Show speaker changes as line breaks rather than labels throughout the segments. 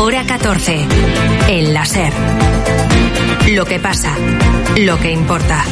Hora 14. El la SER. Lo que pasa, lo que importa.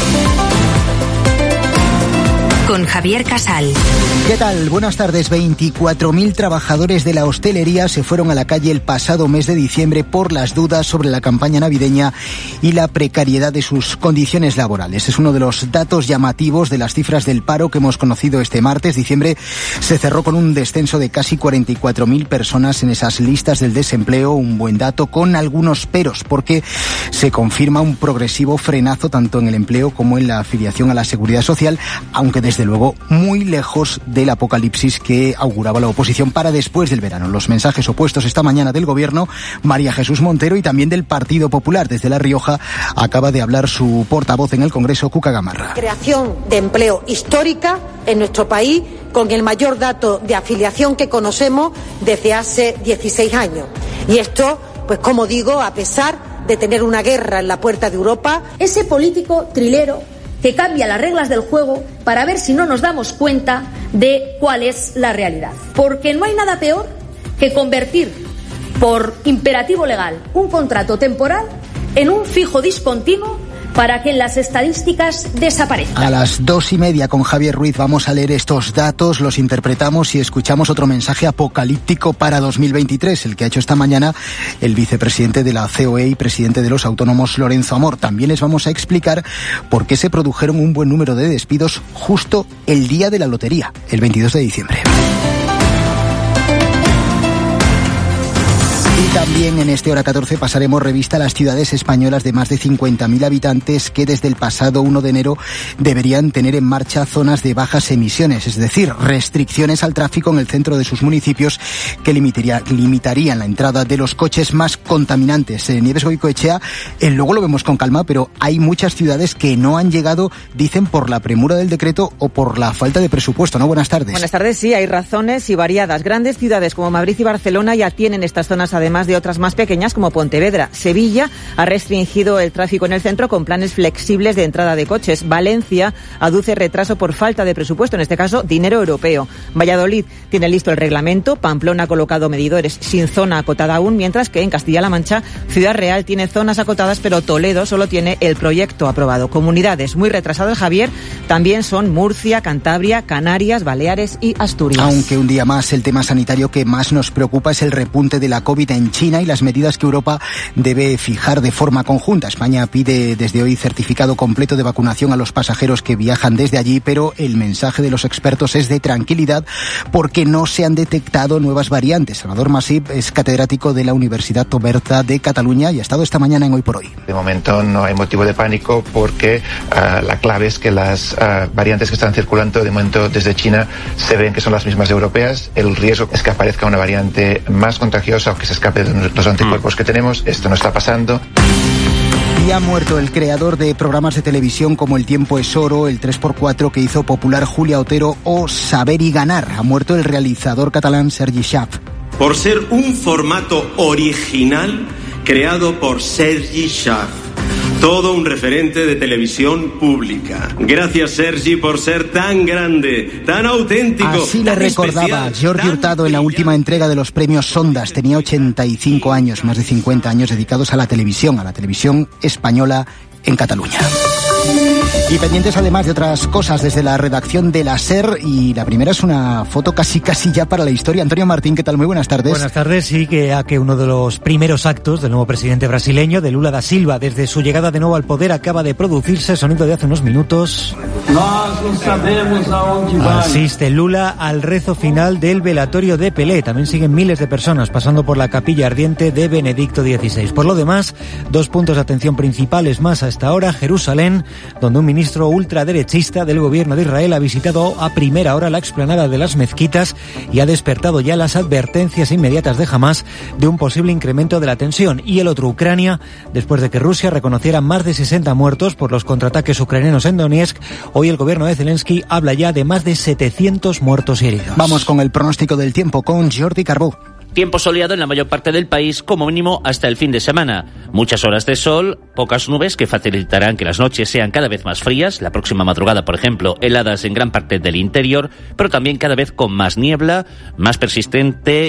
Con Javier Casal.
¿Qué tal? Buenas tardes. 24.000 trabajadores de la hostelería se fueron a la calle el pasado mes de diciembre por las dudas sobre la campaña navideña y la precariedad de sus condiciones laborales. Es uno de los datos llamativos de las cifras del paro que hemos conocido este martes. Diciembre se cerró con un descenso de casi 44.000 personas en esas listas del desempleo. Un buen dato con algunos peros, porque se confirma un progresivo frenazo tanto en el empleo como en la afiliación a la Seguridad Social, aunque desde luego muy lejos del apocalipsis que auguraba la oposición para después del verano. Los mensajes opuestos esta mañana del Gobierno, María Jesús Montero, y también del Partido Popular. Desde La Rioja acaba de hablar su portavoz en el Congreso, Cuca Gamarra.
Creación de empleo histórica en nuestro país, con el mayor dato de afiliación que conocemos desde hace 16 años. Y esto, pues como digo, a pesar de tener una guerra en la puerta de Europa.
Ese político trilero que cambia las reglas del juego para ver si no nos damos cuenta de cuál es la realidad. Porque no hay nada peor que convertir por imperativo legal un contrato temporal en un fijo discontinuo para que en las estadísticas desaparezcan.
A las 2:30 con Javier Ruiz vamos a leer estos datos, los interpretamos y escuchamos otro mensaje apocalíptico para 2023, el que ha hecho esta mañana el vicepresidente de la COE y presidente de los autónomos, Lorenzo Amor. También les vamos a explicar por qué se produjeron un buen número de despidos justo el día de la lotería, el 22 de diciembre. Y también en este Hora 14 pasaremos revista a las ciudades españolas de más de 50.000 habitantes que desde el pasado 1 de enero deberían tener en marcha zonas de bajas emisiones, es decir, restricciones al tráfico en el centro de sus municipios que limitarían la entrada de los coches más contaminantes. Nieves Goicoechea, luego lo vemos con calma, pero hay muchas ciudades que no han llegado, dicen, por la premura del decreto o por la falta de presupuesto, ¿no? Buenas tardes.
Buenas tardes, sí, hay razones y variadas. Grandes ciudades como Madrid y Barcelona ya tienen estas zonas, además de otras más pequeñas como Pontevedra. Sevilla ha restringido el tráfico en el centro con planes flexibles de entrada de coches. Valencia aduce retraso por falta de presupuesto, en este caso dinero europeo. Valladolid tiene listo el reglamento. Pamplona ha colocado medidores sin zona acotada aún, mientras que en Castilla-La Mancha, Ciudad Real tiene zonas acotadas, pero Toledo solo tiene el proyecto aprobado. Comunidades muy retrasadas, Javier, también son Murcia, Cantabria, Canarias, Baleares y Asturias.
Aunque un día más el tema sanitario que más nos preocupa es el repunte de la COVID en China y las medidas que Europa debe fijar de forma conjunta. España pide desde hoy certificado completo de vacunación a los pasajeros que viajan desde allí, pero el mensaje de los expertos es de tranquilidad porque no se han detectado nuevas variantes. Salvador Masip es catedrático de la Universidad Oberta de Cataluña y ha estado esta mañana en Hoy por Hoy.
De momento no hay motivo de pánico porque la clave es que las variantes que están circulando de momento desde China se ven que son las mismas europeas. El riesgo es que aparezca una variante más contagiosa o que se escape de los anticuerpos que tenemos. Esto no está pasando.
Y ha muerto el creador de programas de televisión como El tiempo es oro, el 3x4 que hizo popular Julia Otero o Saber y ganar. Ha muerto el realizador catalán Sergi Schaaf.
Por ser un formato original creado por Sergi Schaaf. Todo un referente de televisión pública. Gracias, Sergi, por ser tan grande, tan auténtico.
Así le recordaba Jordi Hurtado en la última entrega de los premios Sondas. Tenía 85 años, más de 50 años dedicados a la televisión española en Cataluña. Y pendientes además de otras cosas desde la redacción de la SER, y la primera es una foto casi ya para la historia. Antonio Martín, ¿qué tal? Muy buenas tardes.
Buenas tardes, sí, que uno de los primeros actos del nuevo presidente brasileño, de Lula da Silva, desde su llegada de nuevo al poder, acaba de producirse, sonido de hace unos minutos. Asiste Lula al rezo final del velatorio de Pelé. También siguen miles de personas pasando por la capilla ardiente de Benedicto XVI. Por lo demás, 2 puntos de atención principales más a esta hora: Jerusalén, donde un ministro ultraderechista del gobierno de Israel ha visitado a primera hora la explanada de las mezquitas y ha despertado ya las advertencias inmediatas de Hamás de un posible incremento de la tensión. Y el otro, Ucrania, después de que Rusia reconociera más de 60 muertos por los contraataques ucranianos en Donetsk, hoy el gobierno de Zelensky habla ya de más de 700 muertos y heridos.
Vamos con el pronóstico del tiempo con Jordi Carbó.
Tiempo soleado en la mayor parte del país, como mínimo hasta el fin de semana. Muchas horas de sol, pocas nubes que facilitarán que las noches sean cada vez más frías. La próxima madrugada, por ejemplo, heladas en gran parte del interior, pero también cada vez con más niebla, más persistente